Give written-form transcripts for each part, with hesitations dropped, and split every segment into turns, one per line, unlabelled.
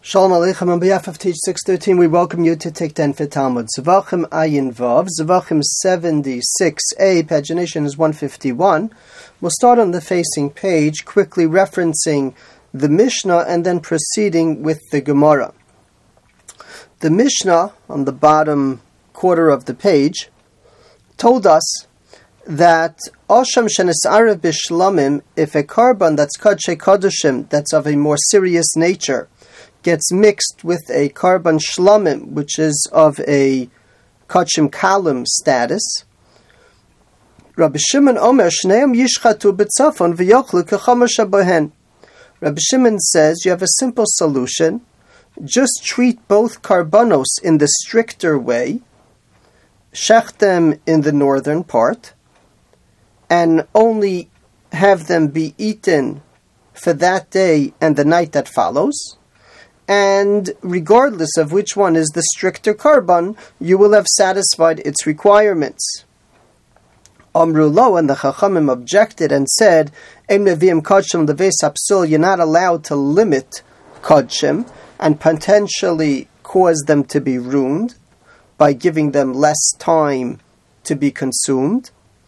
Shalom Aleichem. On behalf of Teach 613, we welcome you to Take 10 for Talmud. Zvachim Ayin Vav, Zvachim 76a, pagination is 151. We'll start on the facing page, quickly referencing the Mishnah and then proceeding with the Gemara. The Mishnah, on the bottom quarter of the page, told us that Osham Shenisarav Bishlamim, if a carbon that's Kodshe Kodoshim, that's of a more serious nature, gets mixed with a carbon shlamim, which is of a kachim kalim status. Rabbi Shimon Omer shneim yishchatu b'tzafon v'yochlu k'chomer shabohen. Rabbi Shimon says you have a simple solution. Just treat both carbonos in the stricter way, shech them in the northern part, and only have them be eaten for that day and the night that follows. And regardless of which one is the stricter carbon, you will have satisfied its requirements. Amru lo, and the Chachamim objected and said, Ein meviim kodshim leveis hapsul, you're not allowed to limit kodshim and potentially cause them to be ruined by giving them less time to be consumed.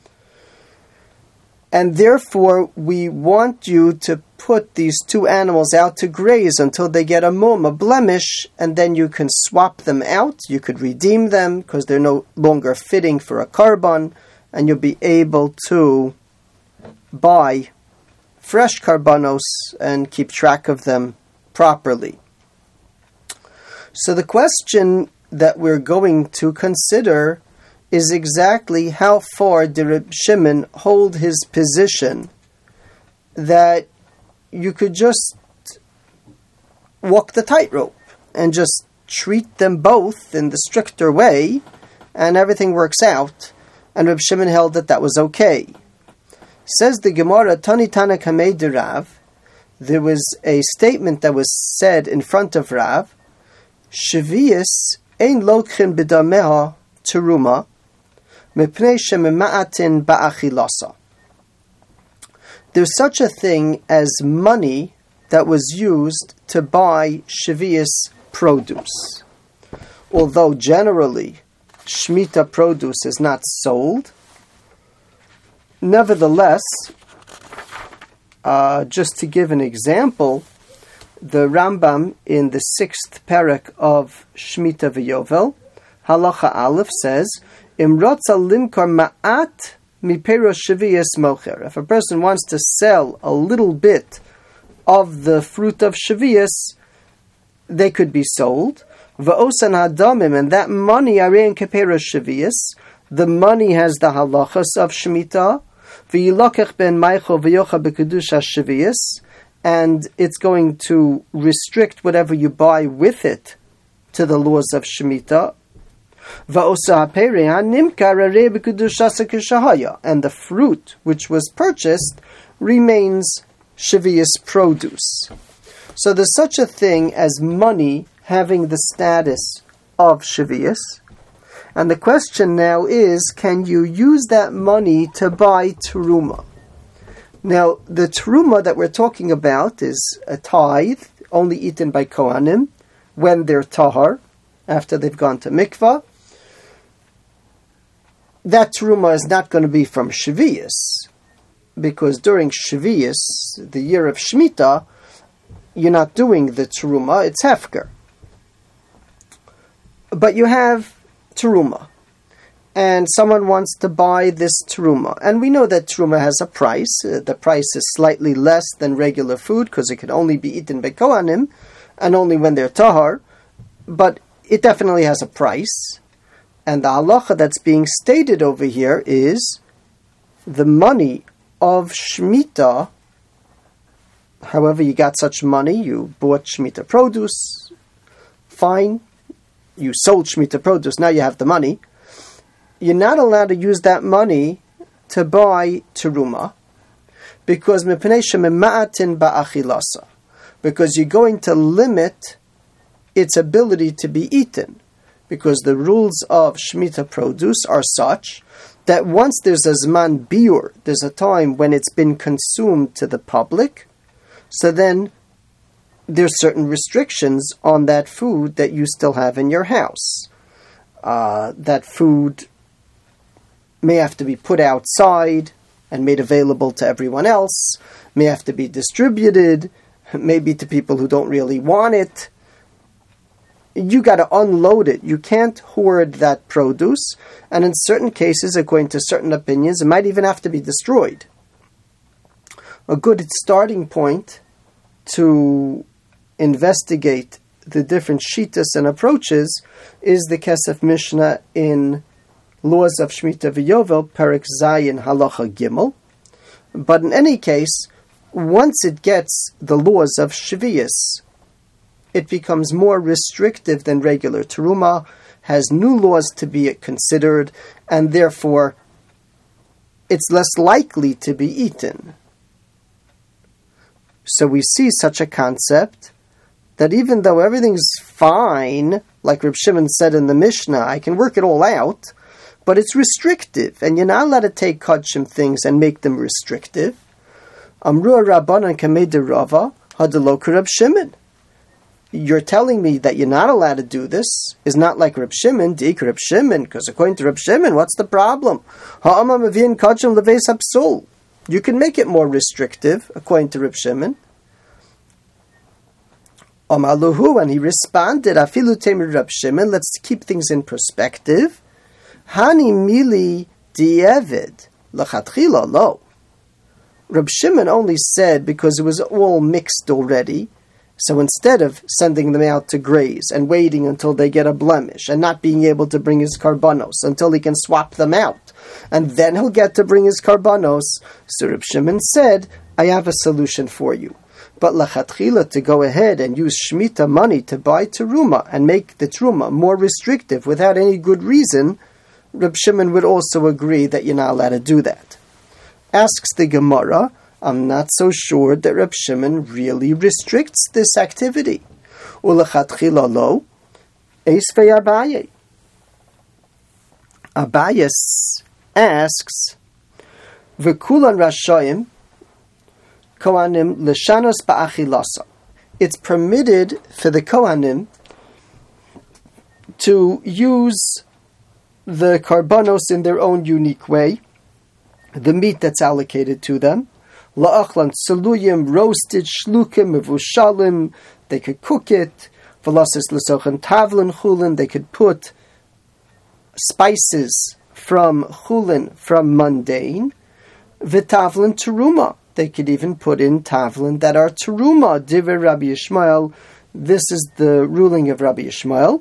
And therefore, we want you to put these two animals out to graze until they get a mum, a blemish, and then you can swap them out. You could redeem them because they're no longer fitting for a carbon, and you'll be able to buy fresh carbonos and keep track of them properly. So the question that we're going to consider is exactly how far did Reb Shimon hold his position that you could just walk the tightrope and just treat them both in the stricter way and everything works out, and Reb Shimon held that that was okay. Says the Gemara, Tani Tana Kamei de Rav, there was a statement that was said in front of Rav, Shvius ein lokhin b'dameha teruma, there's such a thing as money that was used to buy Shavius produce. Although generally Shemitah produce is not sold, nevertheless, just to give an example, the Rambam in the 6th parak of Shemitah V'Yovel, Halacha Aleph says, if a person wants to sell a little bit of the fruit of Shavius, they could be sold. And that money, the money has the halachas of Shemitah, and it's going to restrict whatever you buy with it to the laws of Shemitah. And the fruit which was purchased remains Shavius produce. So there's such a thing as money having the status of Shavius. And the question now is, can you use that money to buy teruma? Now, the teruma that we're talking about is a tithe, only eaten by Kohanim when they're tahar, after they've gone to mikvah. That teruma is not going to be from Shavius, because during Shavius, the year of Shemitah, you're not doing the teruma, it's hefker. But you have teruma, and someone wants to buy this teruma. And we know that teruma has a price. The price is slightly less than regular food, because it can only be eaten by Kohanim, and only when they're tahar, but it definitely has a price. And the halacha that's being stated over here is the money of Shemitah. However you got such money, you bought Shemitah produce, fine. You sold Shemitah produce, now you have the money. You're not allowed to use that money to buy teruma, because you're going to limit its ability to be eaten. Because the rules of Shemitah produce are such that once there's a Zman Biur, there's a time when it's been consumed to the public, so then there's certain restrictions on that food that you still have in your house. That food may have to be put outside and made available to everyone else, may have to be distributed, maybe to people who don't really want it. You got to unload it. You can't hoard that produce, and in certain cases, according to certain opinions, it might even have to be destroyed. A good starting point to investigate the different shittas and approaches is the Kesef Mishnah in Laws of Shemitah V'Yovel, Perek Zayin Halacha Gimel. But in any case, once it gets the laws of Shvius, it becomes more restrictive than regular teruma, has new laws to be considered, and therefore it's less likely to be eaten. So we see such a concept that even though everything's fine, like Reb Shimon said in the Mishnah, I can work it all out, but it's restrictive, and you're not allowed to take kudshim things and make them restrictive. Amru Rabbanan Kamei de Rava Hadalok Reb Shimon. You're telling me that you're not allowed to do this is not like Reb Shimon, Dik Reb Shimon, because according to Reb Shimon, what's the problem? Ha'amam avin kachim leveis hapsul. You can make it more restrictive, according to Reb Shimon. Amaluhu, and he responded, Afilu temir Reb Shimon, let's keep things in perspective. Hani mili di'evid, lachatchila lo. Reb Shimon only said because it was all mixed already. So instead of sending them out to graze and waiting until they get a blemish and not being able to bring his karbanos until he can swap them out, and then he'll get to bring his karbanos, so Reb Shimon said, I have a solution for you. But lachatchila, to go ahead and use Shemitah money to buy teruma and make the teruma more restrictive without any good reason, Reb Shimon would also agree that you're not allowed to do that. Asks the Gemara, I'm not so sure that Reb Shimon really restricts this activity. Ulechatchila lo, eisvei Abaye. Abaye asks, V'kulan rashayim kohanim l'shanos ba'achilasa. It's permitted for the kohanim to use the karbanos in their own unique way, the meat that's allocated to them. La'achlan saluyim, roasted, shlukim, mevushalim, they could cook it. V'lasis l'sochan tavlin chulin, they could put spices from chulin, from mundane. V'tavlin teruma, they could even put in tavlin that are teruma. Divrei Rabbi Yishmael, this is the ruling of Rabbi Yishmael.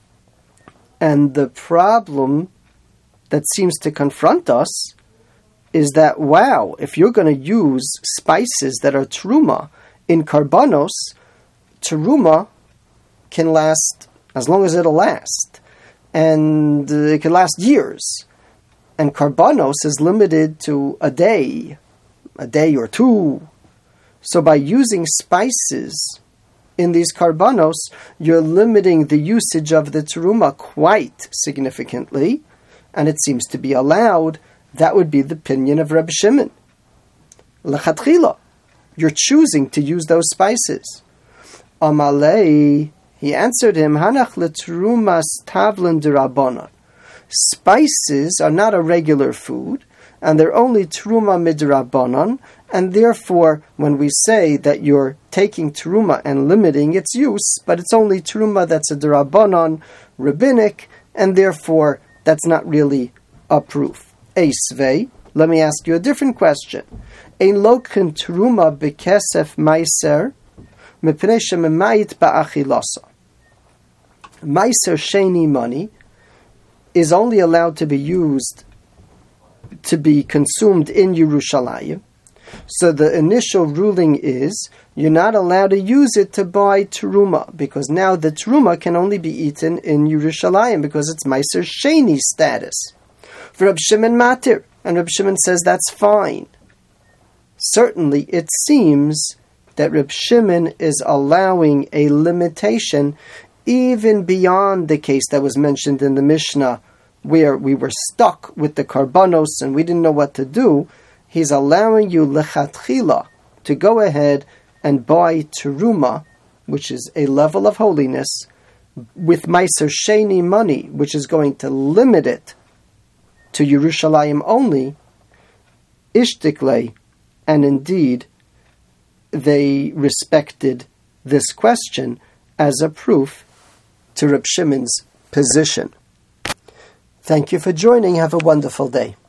And the problem that seems to confront us is that, wow, if you're going to use spices that are teruma in karbanos, teruma can last as long as it'll last. And it can last years. And karbanos is limited to a day or two. So by using spices in these karbanos, you're limiting the usage of the teruma quite significantly, and it seems to be allowed. That would be the opinion of Reb Shimon. L'chatchila, you're choosing to use those spices. Amalei, he answered him, Hanach l'terumas tavlin d'Rabbanan. Spices are not a regular food, and they're only teruma midrabbanan, and therefore, when we say that you're taking teruma and limiting its use, but it's only teruma that's a d'Rabbanan, rabbinic, and therefore, that's not really a proof. Eisvei, let me ask you a different question. Ein lokin teruma bekesef meiser, mepnei shememayit ba'achilasa. Meiser sheni money is only allowed to be used to be consumed in Yerushalayim. So the initial ruling is you're not allowed to use it to buy teruma, because now the teruma can only be eaten in Yerushalayim because it's Meiser Sheni status. For Reb Shimon Matir, and Reb Shimon says that's fine. Certainly it seems that Reb Shimon is allowing a limitation even beyond the case that was mentioned in the Mishnah, where we were stuck with the karbanos and we didn't know what to do. He's allowing you lechatchila to go ahead and buy teruma which is a level of holiness, with Meiser Sheni money, which is going to limit it to Yerushalayim only, Ishtiklei, and indeed they respected this question as a proof to Reb Shimon's position. Thank you for joining. Have a wonderful day.